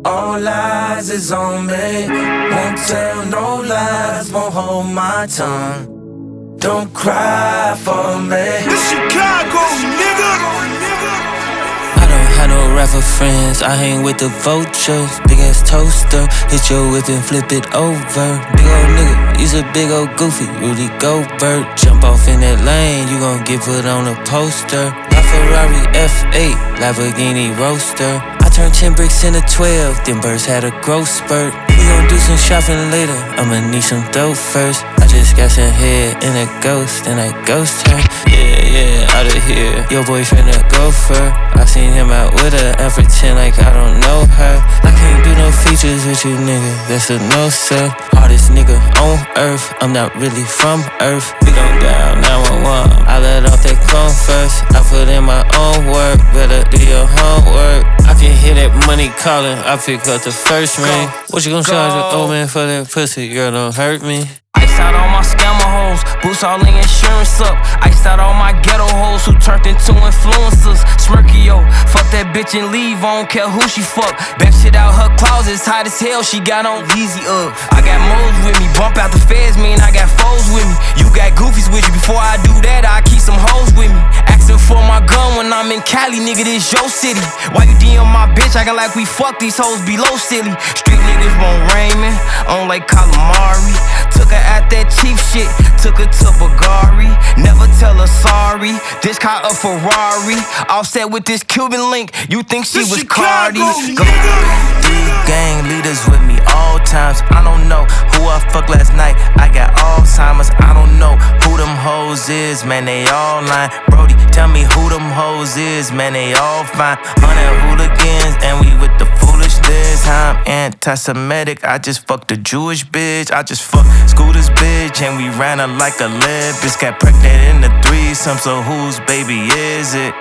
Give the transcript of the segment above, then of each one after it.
All eyes is on me. Won't tell no lies, won't hold my tongue. Don't cry for me. This Chicago, nigga. I don't have no rapper friends, I hang with the vultures. Big ass toaster, hit your whip and flip it over. Big old nigga, he's a big old goofy, Rudy Gobert. Jump off in that lane, you gon' get put on a poster. My Ferrari F8, Lamborghini Roadster. I turned 10 bricks into 12, them birds had a growth spurt. We gon' do some shopping later, I'ma need some dough first. I just got some head in a ghost, and that ghost turned. Yeah, outta here. Your boyfriend a gopher. I seen him out with her and pretend like I don't know her. I can't do no features with you, nigga, that's a no, sir. Hardest nigga on earth, I'm not really from earth. We gon' dial 911, I let off that cone first. I put in my own work, better do your homework. I can hear that money calling, I pick up the first ring. What you gon' charge an old man for that pussy, girl, don't hurt me. Iced out all my scammer hoes, boost all the insurance up. Iced out all my ghetto hoes who turned into influencers. Smirkio, fuck that bitch and leave, I don't care who she fuck. Back shit out her closet, it's hot as hell, she got on Yeezy up. I got moles with me, bump out the feds, mean I got foes with me. You got goofies with you, before I do that, I keep some hoes with me. Asking for my gun when I'm in Cali, nigga, this your city. Why you DM my bitch, acting like we fuck these hoes below silly. Street niggas want Raymond, on like calamari. Took her at that cheap shit, took her to Bulgari. Never tell her sorry, this car a Ferrari. Offset with this Cuban link, you think she was Cardi. Go. Gang leaders with me all times. I don't know who I fucked last night, I got Alzheimer's. I don't know who them hoes is, man, they all lying. Brody, tell me who them hoes is, man, they all fine. 100 hooligans and we with the foolishness. I'm anti-Semitic, I just fucked a Jewish bitch. I just fucked Scooter's bitch and we ran her like a lead. Bitch got pregnant in the threesome, so whose baby is it?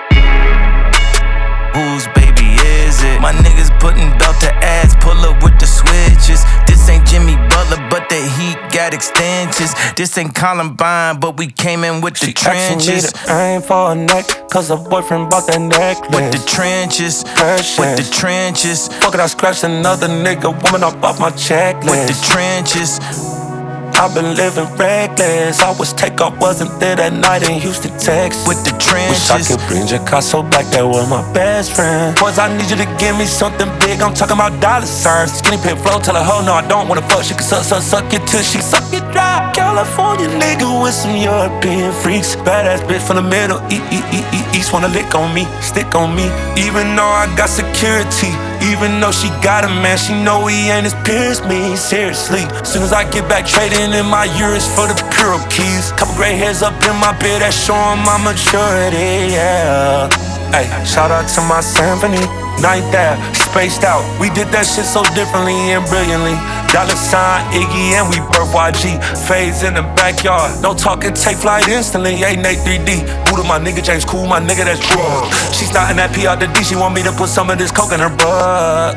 Whose baby is it? My niggas putting belt to ass, pull up with the switches. This ain't Jimmy Butler, but the heat got extensions. This ain't Columbine, but we came in with the trenches. I ain't for a neck, cause her boyfriend bought that necklace. With the trenches, with the trenches. Fuck it, I scratched another nigga woman up off my checklist. With the trenches. I've been living reckless. I was take off, wasn't there that night in Houston, Texas. With the trenches. Wish I could bring Jacasso back, that was my best friend. Boys, I need you to give me something big, I'm talking about dollar signs. Skinny pit flow, tell her, ho, no, I don't wanna fuck. She can suck it till she suck it dry. California nigga with some European freaks. Badass bitch from the middle, east wanna lick on me, stick on me. Even though I got security, even though she got a man, she know he ain't as pure as me, seriously. Soon as I get back trading in my euros for the Puro keys. Couple gray hairs up in my beard that showing my maturity, yeah. Ay, shout out to my symphony, ninth out, spaced out. We did that shit so differently and brilliantly. Dollar sign, Iggy, and we birth YG. Fades in the backyard, no talking, take flight instantly. Hey, Nate 3D, Buddha, my nigga, James Cool, my nigga, that's drug. She starting that P out the D, she want me to put some of this coke in her butt.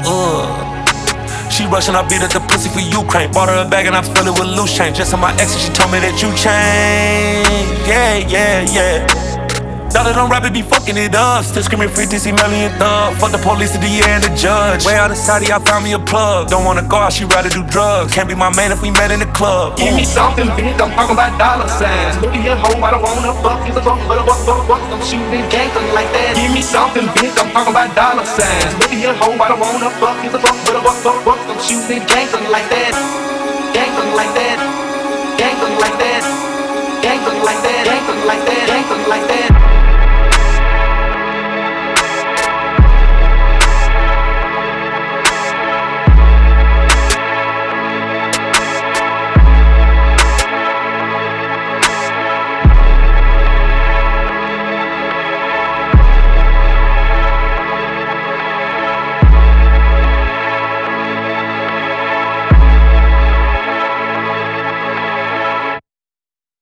She rushing, I beat up the pussy for Ukraine. Bought her a bag and I fill it with loose change. Just on my ex and she told me that you changed. Yeah. Dollar don't rap it, be fucking it up. Still screaming free DC million thug. Fuck the police, the DA and the judge. Way out of Saudi, I found me a plug. Don't wanna go out, she rather do drugs. Can't be my man if we met in the club. Give me something big, I'm talking about dollar signs. Look at your hoe, I don't wanna fuck. It's a fuck, but a fuck. I'm shooting gang something like that. Give me something big, I'm talking about dollar signs. Look at your hoe, I don't wanna fuck. It's a fuck, but a fuck. I'm shooting gang something like that. Gang something like that. Gang something like that. Gang something like that. Gang something like that.